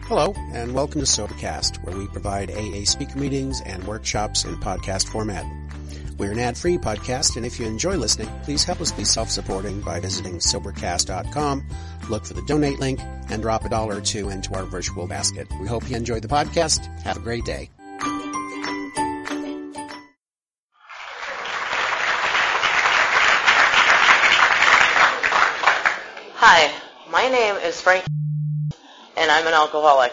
Hello, and welcome to Sobercast, where we provide AA speaker meetings and workshops in podcast format. We're an ad-free podcast, and if you enjoy listening, please help us be self-supporting by visiting Sobercast.com, look for the donate link, and drop $1 or $2 into our virtual basket. We hope you enjoy the podcast. Have a great day. Hi, my name is Frank, and I'm an alcoholic.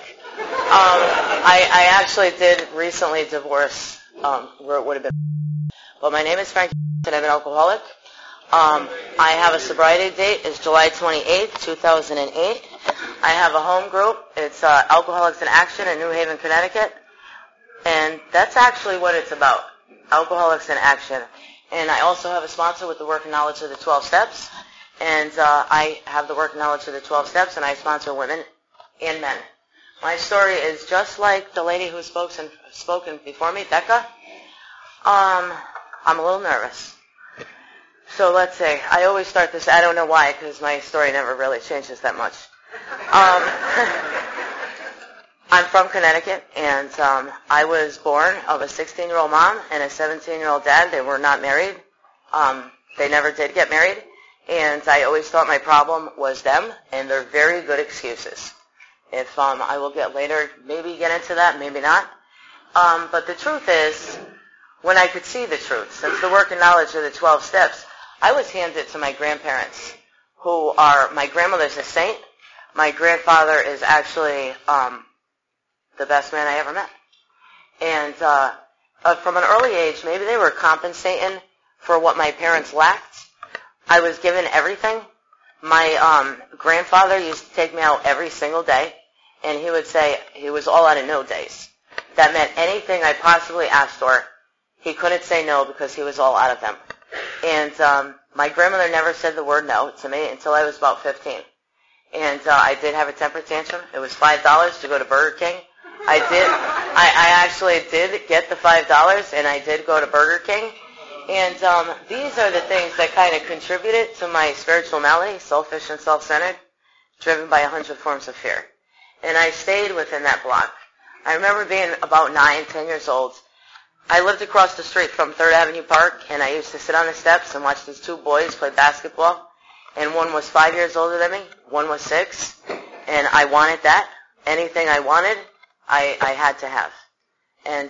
I actually did recently divorce, where it would have been, but my name is Frank, and I'm an alcoholic. I have a sobriety date. It's July 28th, 2008. I have a home group. It's Alcoholics in Action in New Haven, Connecticut, and that's actually what it's about, Alcoholics in Action. And I also have a sponsor with the Work and Knowledge of the 12 Steps, and I have the Work and Knowledge of the 12 Steps, and I sponsor women and men. My story is just like the lady who's spoken before me, Becca. I'm a little nervous. So let's see. I always start this, I don't know why, because my story never really changes that much. I'm from Connecticut, and I was born of a 16-year-old mom and a 17-year-old dad. They were not married. They never did get married, and I always thought my problem was them, and they're very good excuses. If I will get into that, maybe not. But the truth is, when I could see the truth, since the Work and Knowledge of the 12 Steps, I was handed to my grandparents, who are, my grandmother's a saint. My grandfather is actually the best man I ever met. And from an early age, maybe they were compensating for what my parents lacked. I was given everything. My grandfather used to take me out every single day, and he would say he was all out of no days. That meant anything I possibly asked for, he couldn't say no because he was all out of them. And my grandmother never said the word no to me until I was about 15. And I did have a temper tantrum. It was $5 to go to Burger King. I actually did get the $5, and I did go to Burger King. And these are the things that kind of contributed to my spiritual malady, selfish and self-centered, driven by 100 forms of fear. And I stayed within that block. I remember being about 9, 10 years old. I lived across the street from 3rd Avenue Park, and I used to sit on the steps and watch these two boys play basketball. And one was 5 years older than me, one was 6, and I wanted that. Anything I wanted, I had to have. And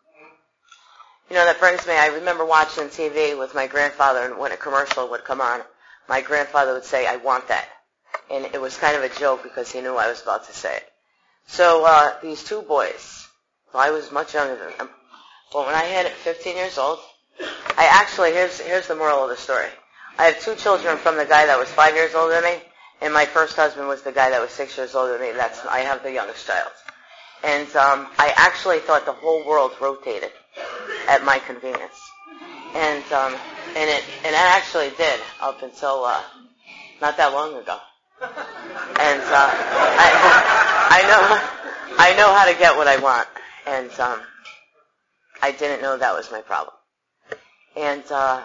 that brings me, I remember watching TV with my grandfather, and when a commercial would come on, my grandfather would say, "I want that." And it was kind of a joke because he knew I was about to say it. So these two boys, well, I was much younger than them, but when I hit 15 years old, here's the moral of the story. I have 2 children from the guy that was 5 years older than me, and my first husband was the guy that was 6 years older than me. I have the youngest child. And I actually thought the whole world rotated at my convenience. And it actually did up until not that long ago. And I know how to get what I want, and I didn't know that was my problem. And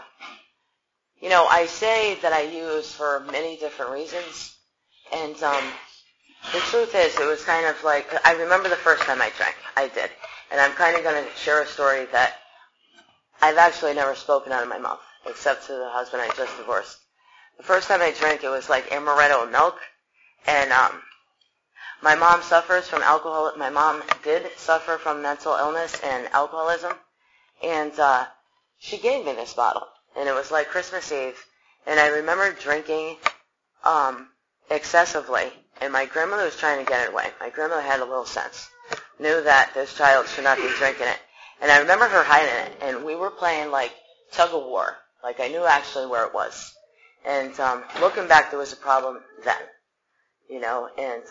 I say that I use for many different reasons, and the truth is, it was kind of like, I remember the first time I drank. I did. And I'm kind of going to share a story that I've actually never spoken out of my mouth, except to the husband I just divorced. The first time I drank, it was like amaretto milk. And my mom suffers from alcohol. My mom did suffer from mental illness and alcoholism. And she gave me this bottle. And it was like Christmas Eve. And I remember drinking excessively. And my grandmother was trying to get it away. My grandmother had a little sense. Knew that this child should not be drinking it. And I remember her hiding it. And we were playing like tug of war. Like I knew actually where it was. And looking back, there was a problem then. And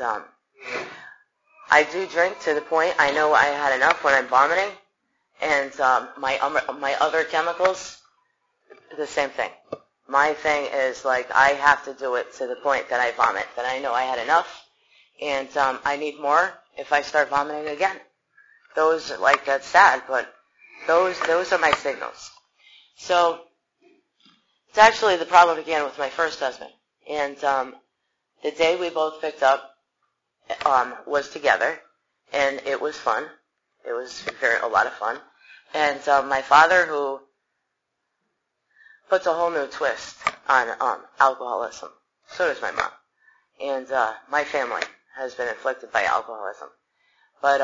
I do drink to the point I know I had enough when I'm vomiting. And my other chemicals, the same thing. My thing is like I have to do it to the point that I vomit, that I know I had enough, and I need more if I start vomiting again. That's sad, but those are my signals. So it's actually the problem began with my first husband. And the day we both picked up, was together, and it was fun. It was a lot of fun. And my father, who puts a whole new twist on alcoholism. So does my mom. And my family has been afflicted by alcoholism. But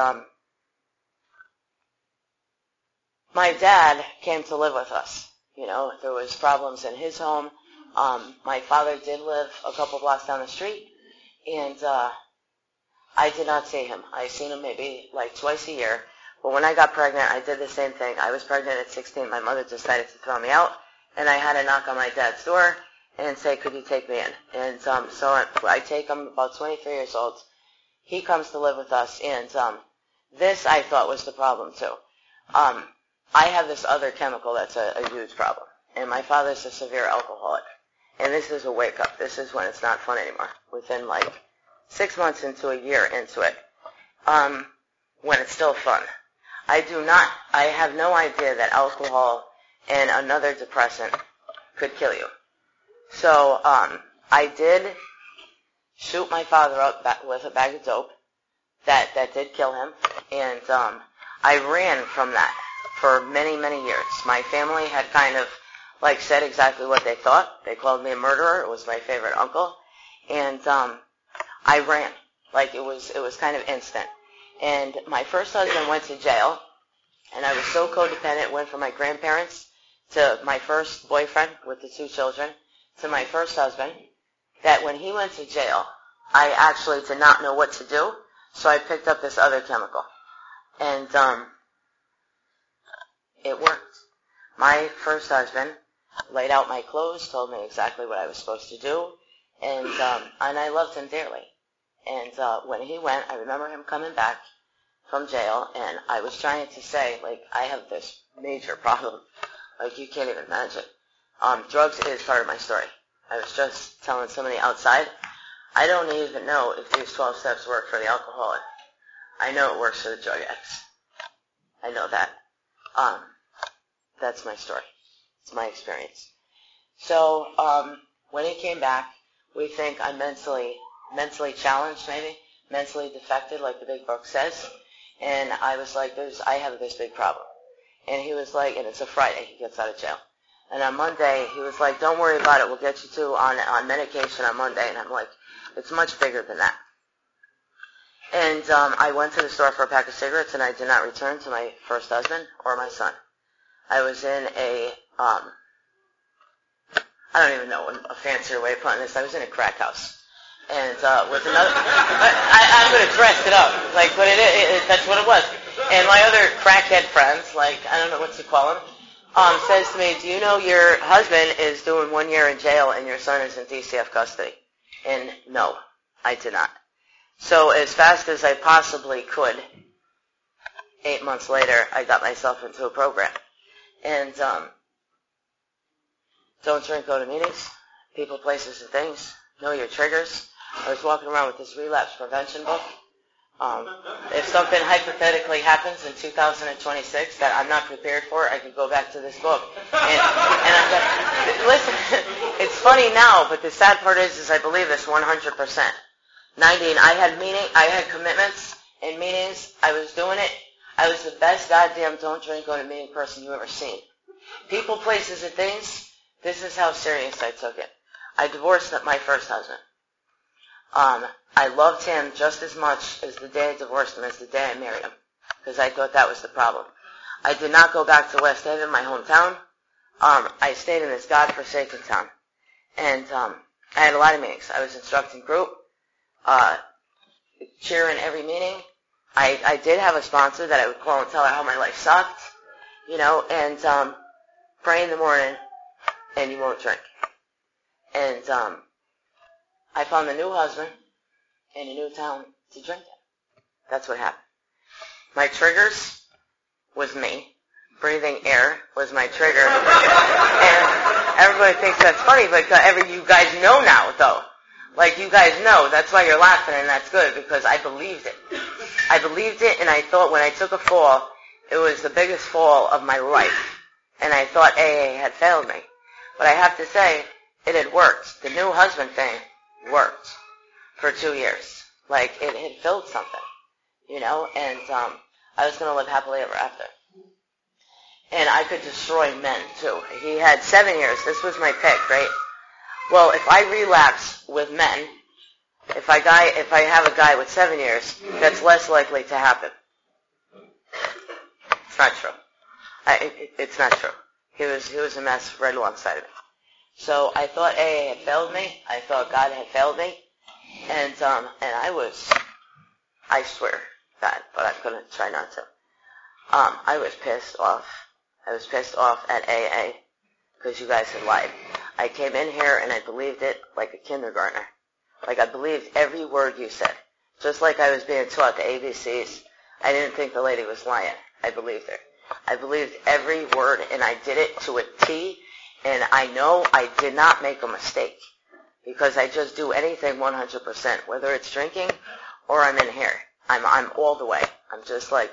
my dad came to live with us. There was problems in his home. My father did live a couple blocks down the street, and I did not see him. I seen him maybe like twice a year. But when I got pregnant, I did the same thing. I was pregnant at 16. My mother decided to throw me out, and I had to knock on my dad's door and say, could you take me in? And so I take him, about 23 years old. He comes to live with us, and this I thought was the problem too. I have this other chemical that's a huge problem, and my father's a severe alcoholic. And this is a wake-up. This is when it's not fun anymore, within like 6 months into a year into it, when it's still fun. I have no idea that alcohol and another depressant could kill you. So I did shoot my father up with a bag of dope. That did kill him. And I ran from that for many, many years. My family had kind of like said exactly what they thought. They called me a murderer. It was my favorite uncle. And I ran. Like it was kind of instant. And my first husband went to jail, and I was so codependent, went from my grandparents to my first boyfriend with the 2 children to my first husband, that when he went to jail, I actually did not know what to do, so I picked up this other chemical. And it worked. My first husband laid out my clothes, told me exactly what I was supposed to do, and I loved him dearly. And when he went, I remember him coming back from jail, and I was trying to say, like, I have this major problem. Like, you can't even imagine. Drugs is part of my story. I was just telling somebody outside, I don't even know if these 12 steps work for the alcoholic. I know it works for the drug addicts. I know that. That's my story. It's my experience. So, when he came back, we think I'm mentally challenged, maybe, mentally defected, like the big book says. And I was like, I have this big problem. And he was like, and it's a Friday, he gets out of jail. And on Monday, he was like, don't worry about it, we'll get you on medication on Monday. And I'm like, it's much bigger than that. And I went to the store for a pack of cigarettes, and I did not return to my first husband or my son. I was in I don't even know a fancier way of putting this, I was in a crack house. And with another, I'm going to dress it up, like, but that's what it was. And my other crackhead friends, like, I don't know what to call them, says to me, do you know your husband is doing 1 year in jail and your son is in DCF custody? And no, I did not. So as fast as I possibly could, 8 months later, I got myself into a program. And don't drink, go to meetings, people, places, and things, know your triggers. I was walking around with this relapse prevention book. If something hypothetically happens in 2026 that I'm not prepared for, I could go back to this book. And I'm like, listen, it's funny now, but the sad part is I believe this 100%. 19, I had commitments and meetings. I was doing it. I was the best goddamn don't drink, go to meeting person you ever seen. People, places, and things, this is how serious I took it. I divorced my first husband. I loved him just as much as the day I divorced him as the day I married him, because I thought that was the problem. I did not go back to West Haven, my hometown. I stayed in this godforsaken town. And I had a lot of meetings. I was instructing group, cheering every meeting. I did have a sponsor that I would call and tell her how my life sucked, and pray in the morning, and you won't drink. And I found a new husband in a new town to drink in. That's what happened. My triggers was me. Breathing air was my trigger. And everybody thinks that's funny, but you guys know now, though. Like, you guys know. That's why you're laughing, and that's good, because I believed it. I believed it, and I thought when I took a fall, it was the biggest fall of my life. And I thought AA had failed me. But I have to say, it had worked. The new husband thing worked for 2 years. Like, it had filled something, you know, and I was going to live happily ever after. And I could destroy men, too. He had 7 years. This was my pick, right? Well, if I relapse with men, if I have a guy with 7 years, that's less likely to happen. It's not true. It's not true. He was a mess right alongside of me. So I thought AA had failed me. I thought God had failed me. And I swear, God, but I'm going to try not to. I was pissed off. I was pissed off at AA because you guys had lied. I came in here and I believed it like a kindergartner. Like I believed every word you said. Just like I was being taught the ABCs. I didn't think the lady was lying. I believed her. I believed every word and I did it to a T. And I know I did not make a mistake because I just do anything 100%, whether it's drinking or I'm in here. I'm all the way. I'm just like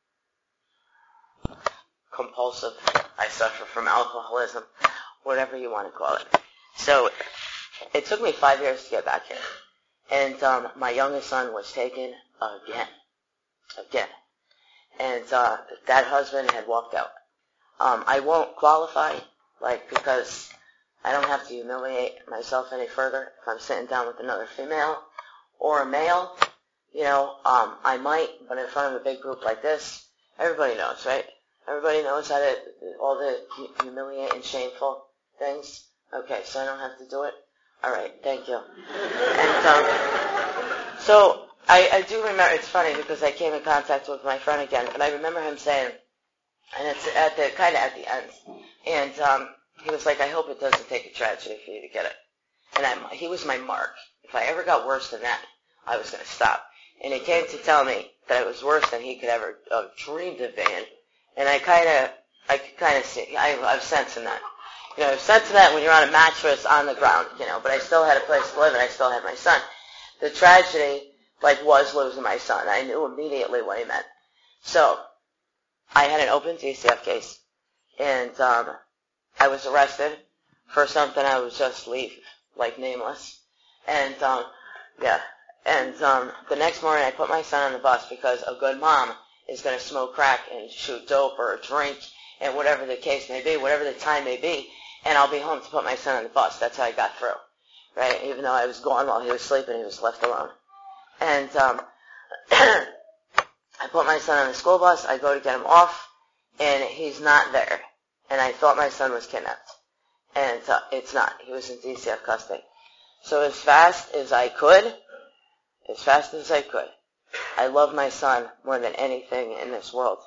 compulsive. I suffer from alcoholism, whatever you want to call it. So it took me 5 years to get back here. And my youngest son was taken again. And that husband had walked out. I won't qualify, because I don't have to humiliate myself any further if I'm sitting down with another female or a male. You know, I might, but in front of a big group like this, everybody knows, right? Everybody knows all the humiliating, shameful things. Okay, so I don't have to do it? All right, thank you. And so I do remember, it's funny because I came in contact with my friend again, and I remember him saying, and it's at the end, and he was like, I hope it doesn't take a tragedy for you to get it. And he was my mark. If I ever got worse than that, I was going to stop. And he came to tell me that it was worse than he could ever have dreamed of being. And I could kind of see, I was sensing that. You know, I was sensing that when you're on a mattress on the ground, you know, but I still had a place to live and I still had my son. The tragedy, was losing my son. I knew immediately what he meant. So, I had an open DCF case, and I was arrested for something I was just nameless. And, the next morning I put my son on the bus because a good mom is going to smoke crack and shoot dope or drink and whatever the case may be, whatever the time may be, and I'll be home to put my son on the bus. That's how I got through, right? Even though I was gone while he was sleeping, he was left alone. And I put my son on the school bus, I go to get him off, and he's not there. And I thought my son was kidnapped. And it's not. He was in DCF custody. So as fast as I could, I love my son more than anything in this world.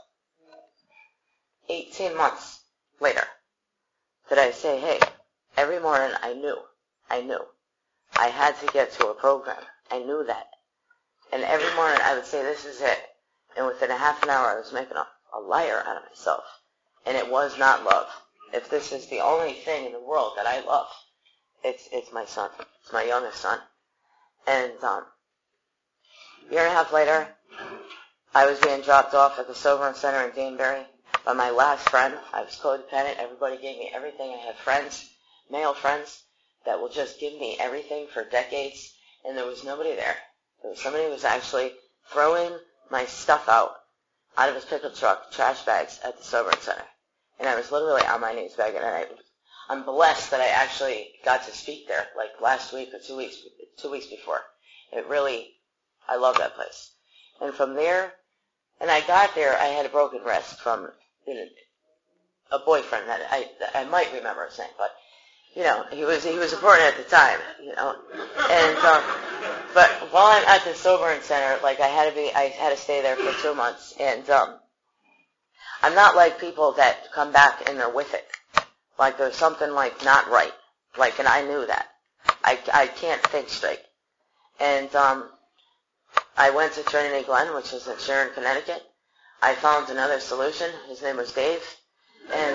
18 months later, did I say, hey, every morning I knew. I had to get to a program. I knew that. And every morning I would say, this is it. And within a half an hour I was making a liar out of myself. And it was not love. If this is the only thing in the world that I love, it's my son. It's my youngest son. And a year and a half later, I was being dropped off at the Sobering Center in Danbury by my last friend. I was codependent. Everybody gave me everything. I have friends, male friends, that will just give me everything for decades. And there was nobody there. There was somebody who was actually throwing my stuff out of his pickup truck, trash bags, at the Sobering Center. And I was literally on my knees begging. And I'm blessed that I actually got to speak there, last week or 2 weeks before. I love that place. And from there, and I got there, I had a broken wrist from a boyfriend that I might remember his name, but he was important at the time, And but while I'm at the Sobering Center, I had to stay there for 2 months, and I'm not like people that come back and they're with it. There's something not right. And I knew that. I can't think straight. And I went to Trinity Glen, which is in Sharon, Connecticut. I found another solution. His name was Dave. And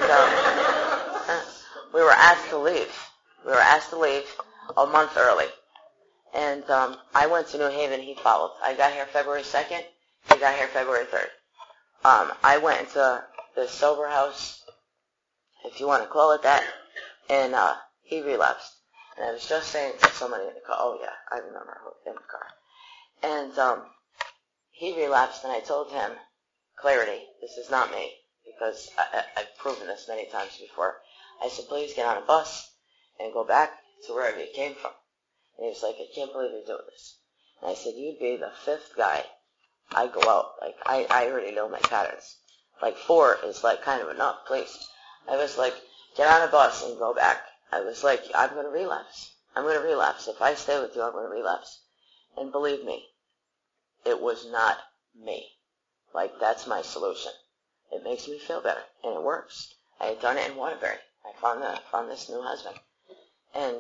we were asked to leave. We were asked to leave a month early. And I went to New Haven. He followed. I got here February 2nd. He got here February 3rd. I went into the sober house, if you want to call it that, and he relapsed. And I was just saying to somebody in the car, oh yeah, I remember in the car. And he relapsed, and I told him, clarity, this is not me, because I've proven this many times before. I said, please get on a bus and go back to wherever you came from. And he was like, I can't believe you're doing this. And I said, you'd be the fifth guy I go out. Like, I already know my patterns. Like, 4 is like kind of enough, please. I was like, get on a bus and go back. I was like, I'm going to relapse. I'm going to relapse. If I stay with you, I'm going to relapse. And believe me, it was not me. Like, that's my solution. It makes me feel better, and it works. I had done it in Waterbury. I found this new husband. And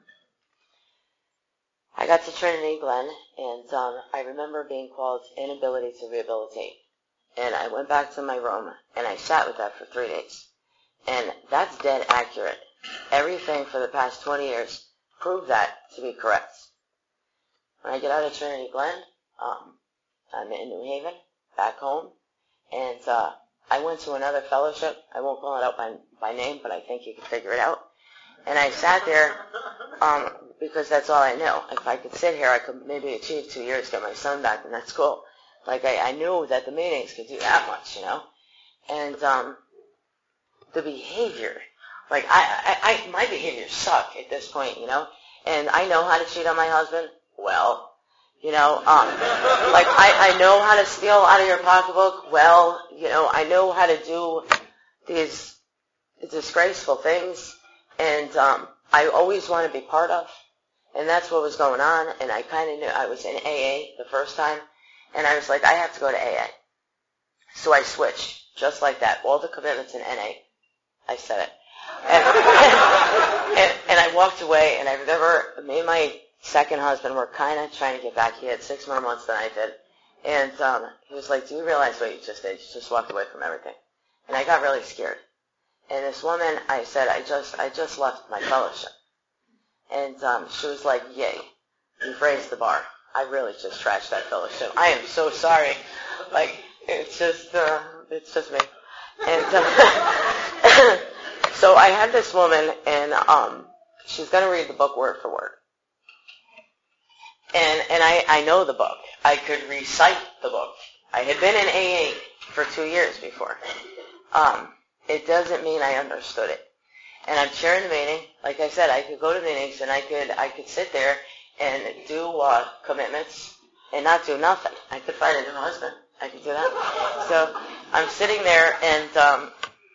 I got to Trinity Glen, and I remember being called inability to rehabilitate. And I went back to my room, and I sat with that for 3 days. And that's dead accurate. Everything for the past 20 years proved that to be correct. When I get out of Trinity Glen, I'm in New Haven, back home, and I went to another fellowship. I won't call it out by name, but I think you can figure it out. And I sat there because that's all I knew. If I could sit here, I could maybe achieve 2 years, get my son back, and that's cool. Like, I knew that the meetings could do that much, you know. And the behavior, like, my behavior sucked at this point, you know. And I know how to cheat on my husband. Well, you know, like, I know how to steal out of your pocketbook. Well, you know, I know how to do these disgraceful things. And I always want to be part of. And that's what was going on. And I kind of knew. I was in AA the first time. And I was like, I have to go to AA. So I switched, just like that. All the commitments in NA. I said it. And I walked away, and I remember me and my second husband were kind of trying to get back. He had 6 more months than I did. And he was like, do you realize what you just did? You just walked away from everything. And I got really scared. And this woman, I said, I just left my fellowship. And she was like, yay, you've raised the bar. I really just trashed that fellowship. I am so sorry. Like, it's just me. And so I had this woman, and she's going to read the book word for word. And I know the book. I could recite the book. I had been in AA for 2 years before. It doesn't mean I understood it. And I'm chairing the meeting. Like I said, I could go to meetings, and I could sit there and do commitments and not do nothing. I could find a new husband. I could do that. So I'm sitting there, and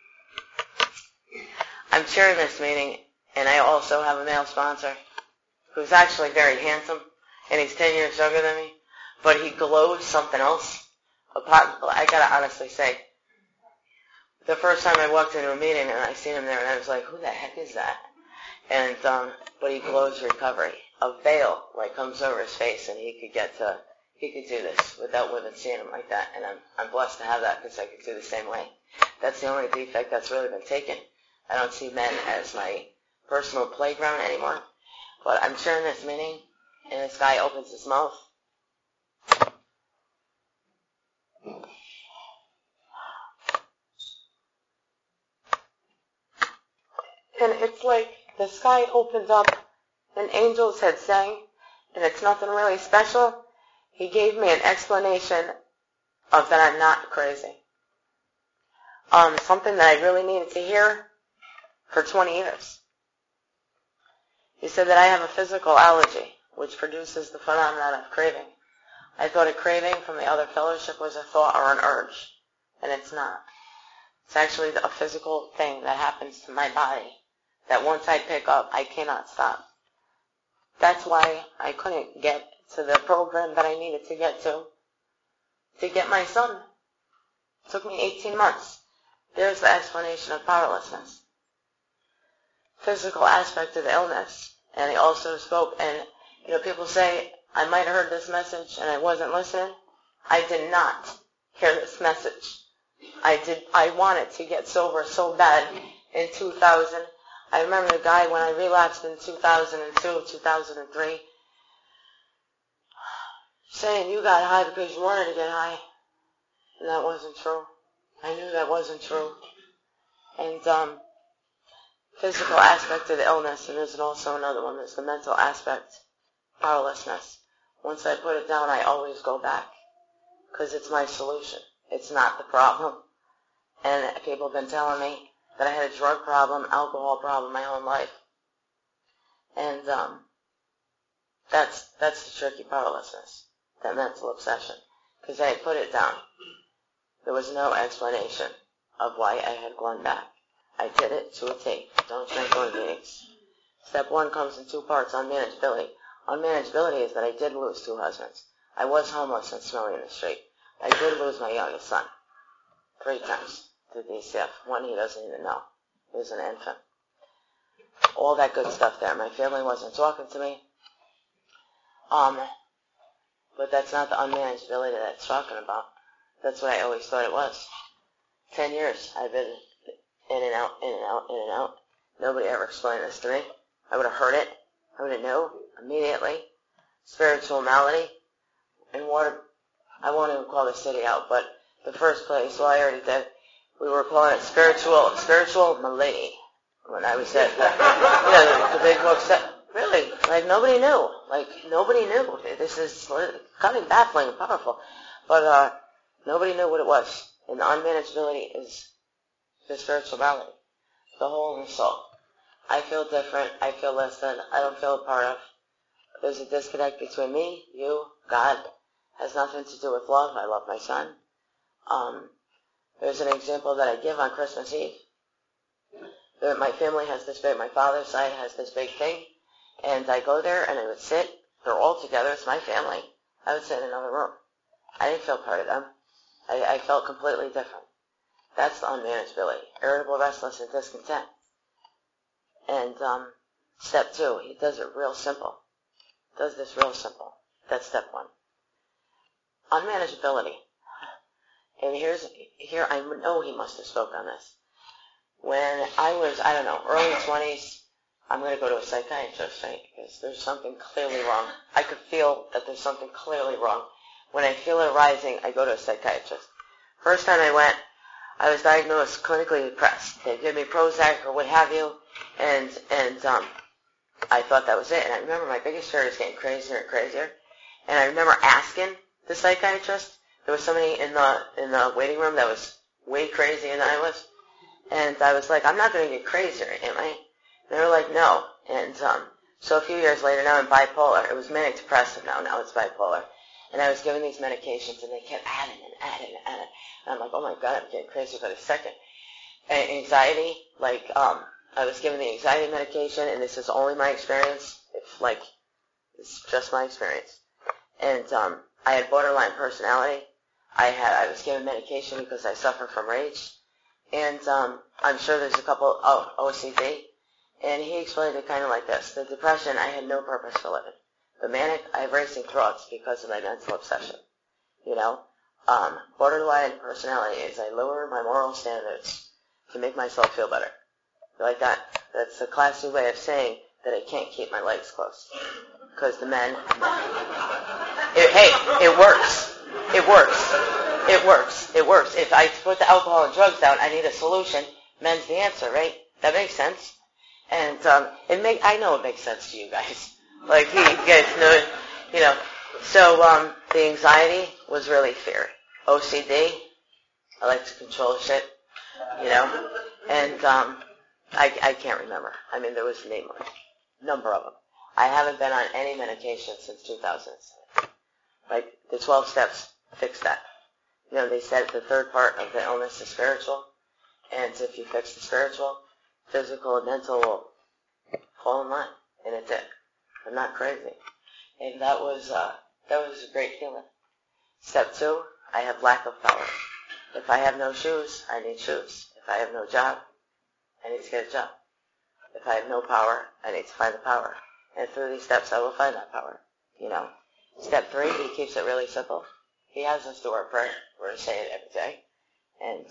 I'm chairing this meeting, and I also have a male sponsor who's actually very handsome, and he's 10 years younger than me, but he glows something else. I gotta honestly say, the first time I walked into a meeting and I seen him there, and I was like, who the heck is that? And but he glows recovery. A veil like comes over his face, and he could do this without women seeing him like that. And I'm blessed to have that, because I could do the same way. That's the only defect that's really been taken. I don't see men as my personal playground anymore. But I'm chairing this meeting, and this guy opens his mouth. And it's like the sky opened up, and angels had sang, and it's nothing really special. He gave me an explanation of that I'm not crazy. Something that I really needed to hear for 20 years. He said that I have a physical allergy, which produces the phenomenon of craving. I thought a craving from the other fellowship was a thought or an urge, and it's not. It's actually a physical thing that happens to my body that once I pick up, I cannot stop. That's why I couldn't get to the program that I needed to get my son. It took me 18 months. There's the explanation of powerlessness. Physical aspect of the illness. And he also spoke, and people say, I might have heard this message and I wasn't listening. I did not hear this message. I wanted to get sober so bad in 2000. I remember the guy when I relapsed in 2002, 2003, saying you got high because you wanted to get high. And that wasn't true. I knew that wasn't true. And physical aspect of the illness, and there's also another one, there's the mental aspect, powerlessness. once I put it down, I always go back because it's my solution. It's not the problem. And people have been telling me that I had a drug problem, alcohol problem my whole life. And that's the tricky powerlessness, that mental obsession. Because I had put it down. There was no explanation of why I had gone back. I did it to a T. Don't drink on meetings. Step 1 comes in 2 parts, unmanageability. Unmanageability is that I did lose 2 husbands. I was homeless and smelling in the street. I did lose my youngest son 3 times to DCF. 1 he doesn't even know. He was an infant. All that good stuff there. My family wasn't talking to me. But that's not the unmanageability that it's talking about. That's what I always thought it was. 10 years I've been in and out, in and out, in and out. Nobody ever explained this to me. I would have heard it. I would have known immediately. Spiritual malady. And water, I won't even call the city out, but the first place, well, I already did. We were calling it spiritual malady. When I was at, the big books that, really, like nobody knew. Like nobody knew. This is kind of baffling and powerful. But, nobody knew what it was. And the unmanageability is the spiritual malady. The hole in the soul. I feel different. I feel less than. I don't feel a part of. There's a disconnect between me, you, God. Has nothing to do with love. I love my son. There's an example that I give on Christmas Eve. My family has this big, my father's side has this big thing, and I go there and I would sit. They're all together. It's my family. I would sit in another room. I didn't feel part of them. I felt completely different. That's the unmanageability. Irritable, restless, and discontent. And step 2, he does it real simple. Does this real simple. That's step 1. Unmanageability. And here I know he must have spoke on this. When I was, early 20s, I'm going to go to a psychiatrist, right? Because there's something clearly wrong. I could feel that there's something clearly wrong. When I feel it rising, I go to a psychiatrist. First time I went, I was diagnosed clinically depressed. They gave me Prozac or what have you, and I thought that was it. And I remember my biggest fear was getting crazier and crazier. And I remember asking the psychiatrist. There was somebody in the waiting room that was way crazier than I was. And I was like, I'm not going to get crazier, am I? And they were like, no. And so a few years later, now I'm bipolar. It was manic depressive now it's bipolar. And I was given these medications, and they kept adding and adding and adding. And I'm like, oh my God, I'm getting crazy for a second. And anxiety, I was given the anxiety medication, and this is only my experience. It's just my experience. And I had borderline personality. I was given medication because I suffer from rage. And I'm sure there's a couple of OCD. And he explained it kind of like this. The depression, I had no purpose for living. The manic, I have racing thoughts because of my mental obsession. Borderline personality is I lower my moral standards to make myself feel better. Like that. That's a classy way of saying that I can't keep my legs closed. Because the men, it works. It works. It works. It works. If I put the alcohol and drugs down, I need a solution. Men's the answer, right? That makes sense. And I know it makes sense to you guys. Like you guys know, So the anxiety was really fear. OCD, I like to control shit, And I can't remember. There was a number of them. I haven't been on any medication since 2007. Like the 12 steps fix that. They said the third part of the illness is spiritual, and if you fix the spiritual, physical and mental will fall in line, and it did. I'm not crazy, and that was a great feeling. Step 2, I have lack of power. If I have no shoes, I need shoes. If I have no job, I need to get a job. If I have no power, I need to find the power. And through these steps, I will find that power. Step 3, he keeps it really simple. He has us do our prayer. We're going to say it every day. And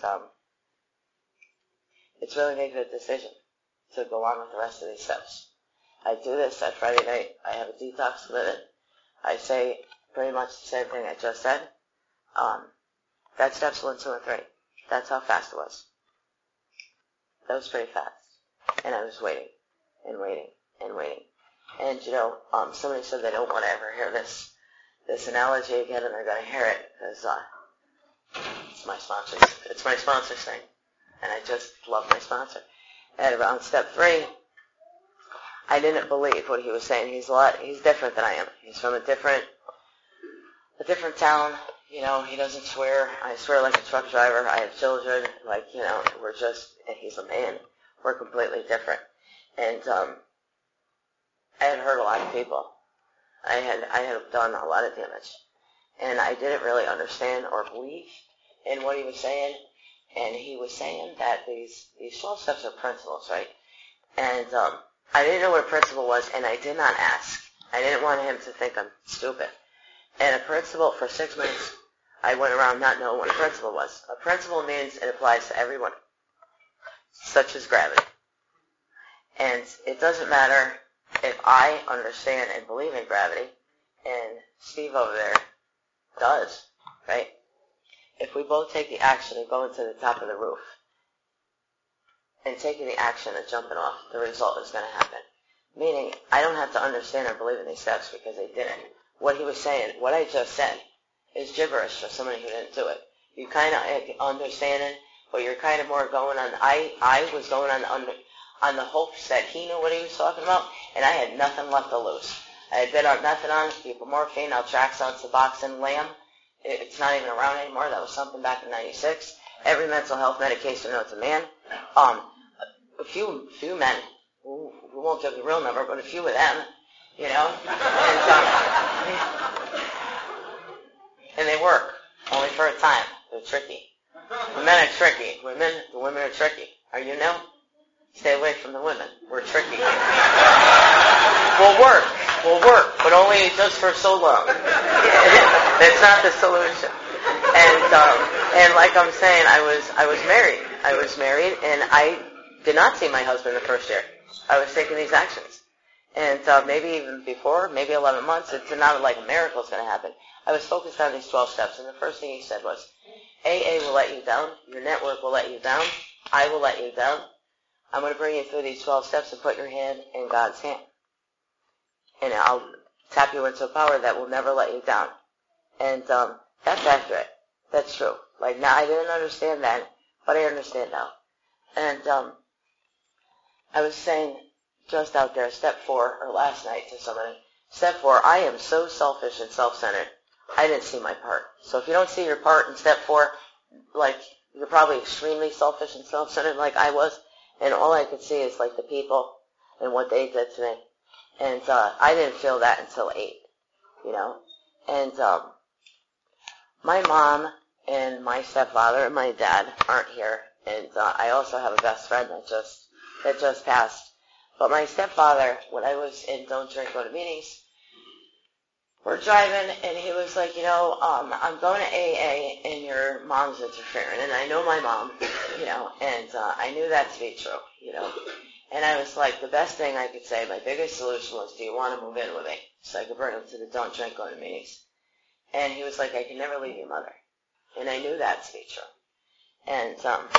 it's really making a decision to go on with the rest of these steps. I do this at Friday night. I have a detox commitment. I say pretty much the same thing I just said. That's steps 1, 2, and 3. That's how fast it was. That was pretty fast. And I was waiting and waiting and waiting. And, somebody said they don't want to ever hear this. this analogy again, and they're going to hear it, because it's my sponsor's thing, and I just love my sponsor. And around step 3, I didn't believe what he was saying. He's different than I am. He's from a different town. You know, he doesn't swear. I swear like a truck driver. I have children. Like, you know, and he's a man. We're completely different. And I had hurt a lot of people. I had done a lot of damage. And I didn't really understand or believe in what he was saying. And he was saying that these 12 steps are principles, right? And I didn't know what a principle was, and I did not ask. I didn't want him to think I'm stupid. And a principle, for 6 months, I went around not knowing what a principle was. A principle means it applies to everyone, such as gravity. And it doesn't matter if I understand and believe in gravity, and Steve over there does, right? If we both take the action of going to the top of the roof and taking the action of jumping off, the result is going to happen. Meaning, I don't have to understand or believe in these steps because they didn't. What he was saying, what I just said, is gibberish for somebody who didn't do it. You kind of understand it, but you're kind of more going on. I was going on the hopes that he knew what he was talking about, and I had nothing left to lose. I had been on methadone, buprenorphine, naltrexone, Suboxone, Lamb. It's not even around anymore. That was something back in '96. Every mental health medication known to man. A few men, we won't give the real number, but a few of them, you know. And they work, only for a time. They're tricky. The men are tricky. The women are tricky. Are you new? Stay away from the women. We're tricky. We'll work, but only just for so long. That's not the solution. And like I'm saying, I was married. I was married, and I did not see my husband the first year. I was taking these actions. And maybe even before, maybe 11 months, it's not like a miracle is going to happen. I was focused on these 12 steps, and the first thing he said was, AA will let you down, your network will let you down, I will let you down. I'm going to bring you through these 12 steps and put your hand in God's hand. And I'll tap you into a power that will never let you down. And that's accurate. That's true. Like, now, I didn't understand that, but I understand now. And I was saying just out there, step 4, or last night to somebody, step 4, I am so selfish and self-centered, I didn't see my part. So if you don't see your part in step 4, like, you're probably extremely selfish and self-centered like I was, and all I could see is, like, the people and what they did to me. And I didn't feel that until 8, you know. And my mom and my stepfather and my dad aren't here, and I also have a best friend that just passed. But my stepfather, when I was in Don't Drink, Go to Meetings, we're driving, and he was like, you know, I'm going to AA, and your mom's interfering. And I know my mom, you know, and I knew that to be true, you know. And I was like, the best thing I could say, my biggest solution was, do you want to move in with me? So I could bring him to the Don't Drink, Go to Meetings. And he was like, I can never leave your mother. And I knew that to be true. And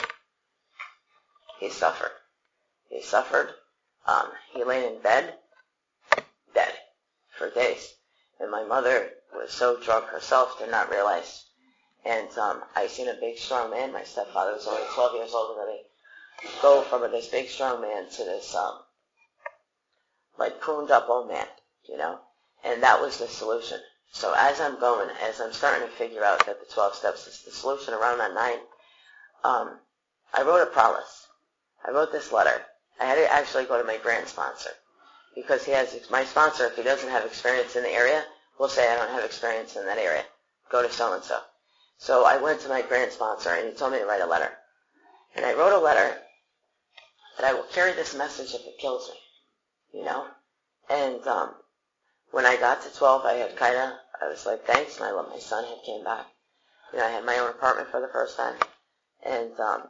he suffered. He suffered. He lay in bed, dead, for days. And my mother was so drunk herself, did not realize. And I seen a big, strong man. My stepfather was only 12 years older than me. Go from this big, strong man to this, like, pruned up old man, you know? And that was the solution. So as I'm starting to figure out that the 12 steps is the solution around that 9, I wrote a promise. I wrote this letter. I had to actually go to my grant sponsor, because my sponsor, if he doesn't have experience in the area, will say, I don't have experience in that area. Go to so-and-so. So I went to my grant sponsor, and he told me to write a letter. And I wrote a letter that I will carry this message if it kills me, you know? And when I got to 12, I was like, thanks, and my son had came back. You know, I had my own apartment for the first time. And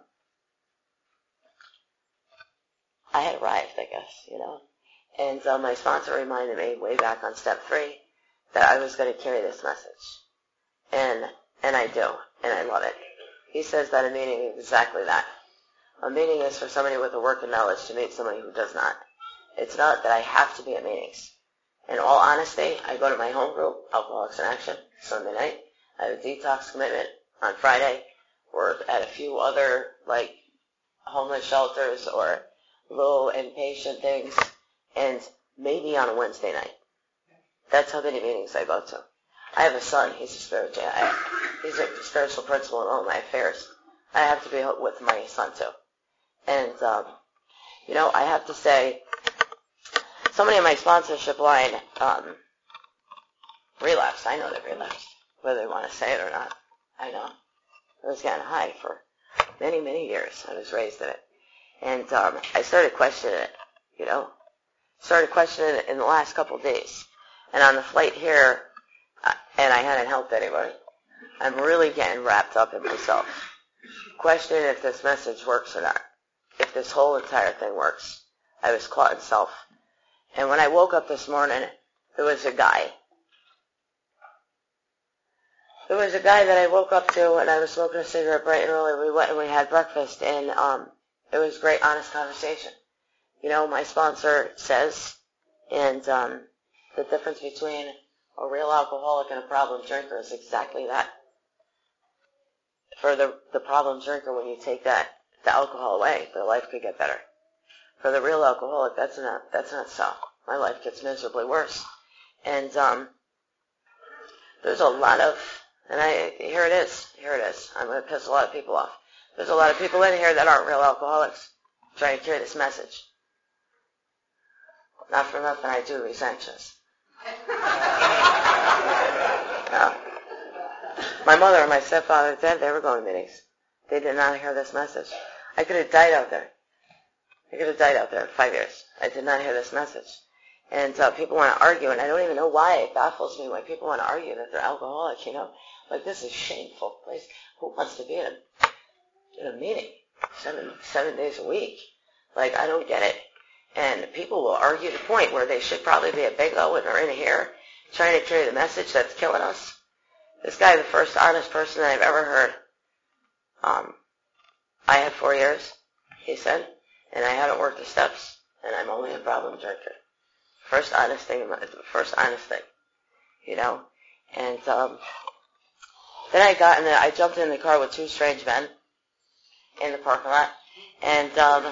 I had arrived, I guess, you know. And my sponsor reminded me way back on step 3 that I was going to carry this message. And I do, and I love it. He says that a meeting is exactly that. A meeting is for somebody with a working knowledge to meet somebody who does not. It's not that I have to be at meetings. In all honesty, I go to my home group, Alcoholics in Action, Sunday night. I have a detox commitment on Friday. Work at a few other, like, homeless shelters or little inpatient things, and maybe on a Wednesday night. That's how many meetings I go to. I have a son. He's a spiritual principal in all my affairs. I have to be with my son, too. And, I have to say, somebody in my sponsorship line relapsed. I know they relapsed, whether they want to say it or not. I know. I was getting high for many, many years. I was raised in it. And I started questioning it, Started questioning it in the last couple of days. And on the flight here, and I hadn't helped anybody, I'm really getting wrapped up in myself. Questioning if this message works or not. If this whole entire thing works. I was caught in self. And when I woke up this morning, there was a guy. There was a guy that I woke up to, and I was smoking a cigarette bright and early. We went and we had breakfast, and it was a great, honest conversation. My sponsor says, and the difference between a real alcoholic and a problem drinker is exactly that. For the problem drinker, when you take the alcohol away, their life could get better. For the real alcoholic, that's not so. My life gets miserably worse. And there's a lot of, and here it is. I'm going to piss a lot of people off. There's a lot of people in here that aren't real alcoholics trying to carry this message. Not for nothing, I do these anxious. No. My mother and my stepfather, they were going to meetings. They did not hear this message. I could have died out there. In 5 years. I did not hear this message. And people want to argue, and I don't even know why. It baffles me why people want to argue that they're alcoholic, Like, this is a shameful place. Who wants to be in a meeting 7 days a week? Like, I don't get it. And people will argue the point where they should probably be at Big O and are in here trying to carry the message that's killing us. This guy, the first honest person that I've ever heard. I had 4 years, he said, and I haven't worked the steps, and I'm only a problem drinker. First honest thing, And then I jumped in the car with two strange men in the parking lot, and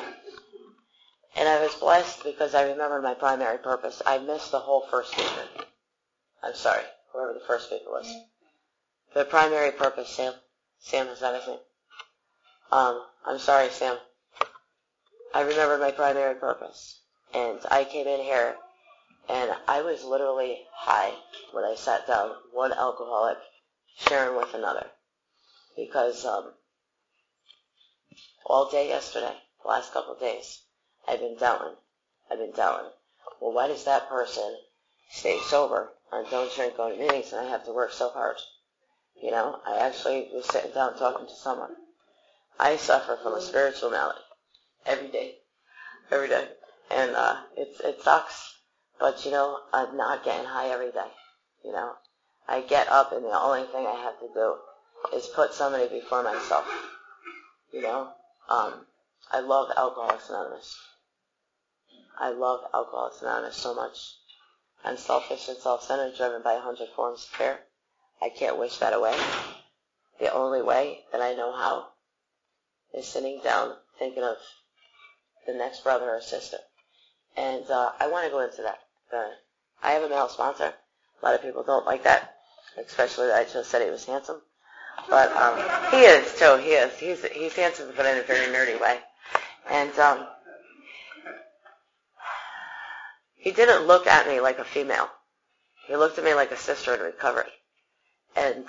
I was blessed because I remembered my primary purpose. I missed the whole first speaker. I'm sorry, whoever the first speaker was. The primary purpose, Sam. Sam, is that his name? I'm sorry, Sam. I remembered my primary purpose. And I came in here, and I was literally high when I sat down, one alcoholic sharing with another. Because all day yesterday, the last couple of days, I've been doubting. Well, why does that person stay sober and don't drink, go to meetings, and I have to work so hard? I actually was sitting down talking to someone. I suffer from a spiritual malady every day. And it sucks, but I'm not getting high every day. I get up, and the only thing I have to do is put somebody before myself. I love Alcoholics Anonymous. I love Alcoholics Anonymous so much. I'm selfish and self-centered, driven by 100 forms of fear. I can't wish that away. The only way that I know how is sitting down, thinking of the next brother or sister. And I want to go into that. I have a male sponsor. A lot of people don't like that, especially that I just said he was handsome. But he is, too. He is. He's handsome, but in a very nerdy way. And he didn't look at me like a female. He looked at me like a sister in recovery. And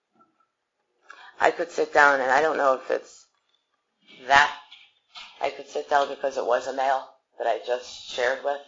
I could sit down, and I don't know if it's that. I could sit down because it was a male that I just shared with.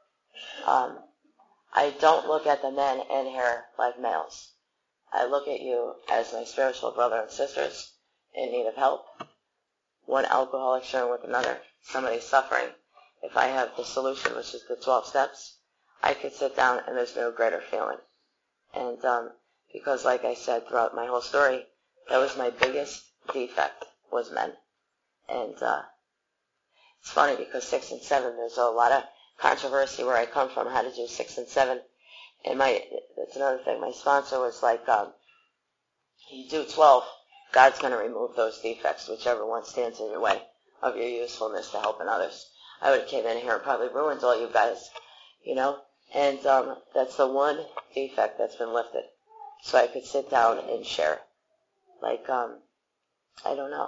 I don't look at the men in here like males. I look at you as my spiritual brother and sisters in need of help. One alcoholic sharing with another, somebody suffering. If I have the solution, which is the 12 steps, I could sit down and there's no greater feeling. And because like I said throughout my whole story, that was my biggest defect, was men. And it's funny because 6 and 7, there's a lot of controversy where I come from, how to do 6 and 7. And that's another thing. My sponsor was like, you do 12, God's going to remove those defects, whichever one stands in your way of your usefulness to helping others. I would have came in here and probably ruined all you guys, And that's the one defect that's been lifted. So I could sit down and share. Like, I don't know.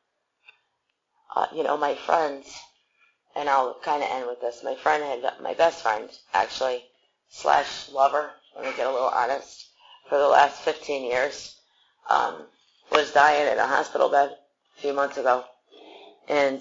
My friends, and I'll kind of end with this. My best friend, actually, / lover, let me get a little honest, for the last 15 years, was dying in a hospital bed a few months ago. And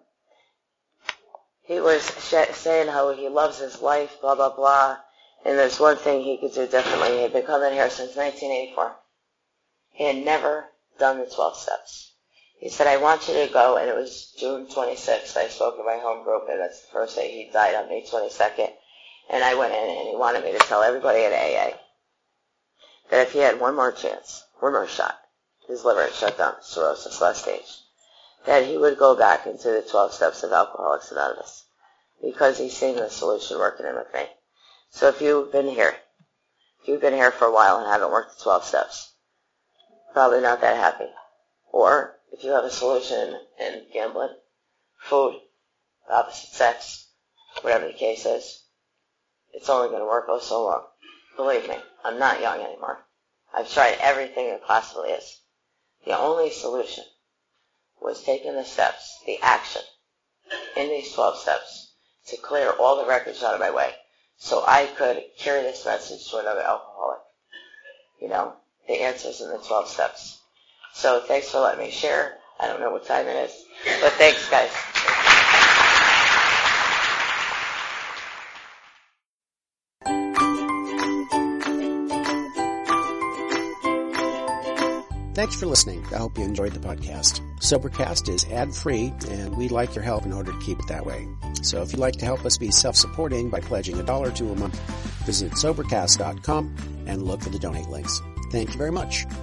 he was saying how he loves his life, blah, blah, blah. And there's one thing he could do differently. He had been coming here since 1984. He had never done the 12 steps. He said, I want you to go, and it was June 26th. I spoke at my home group, and that's the first day he died on May 22nd. And I went in, and he wanted me to tell everybody at AA that if he had one more chance, one more shot, his liver had shut down, cirrhosis, last stage, that he would go back into the 12 steps of Alcoholics Anonymous because he's seen the solution working in with me. So if you've been here for a while and haven't worked the 12 steps, probably not that happy. Or if you have a solution in gambling, food, opposite sex, whatever the case is, it's only going to work so long. Believe me, I'm not young anymore. I've tried everything there possibly is. The only solution was taking the steps, the action, in these 12 steps to clear all the wreckage out of my way so I could carry this message to another alcoholic. The answer's in the 12 steps. So thanks for letting me share. I don't know what time it is, but thanks, guys. Thanks for listening. I hope you enjoyed the podcast. Sobercast is ad-free, and we'd like your help in order to keep it that way. So if you'd like to help us be self-supporting by pledging $1 or $2 a month, visit Sobercast.com and look for the donate links. Thank you very much.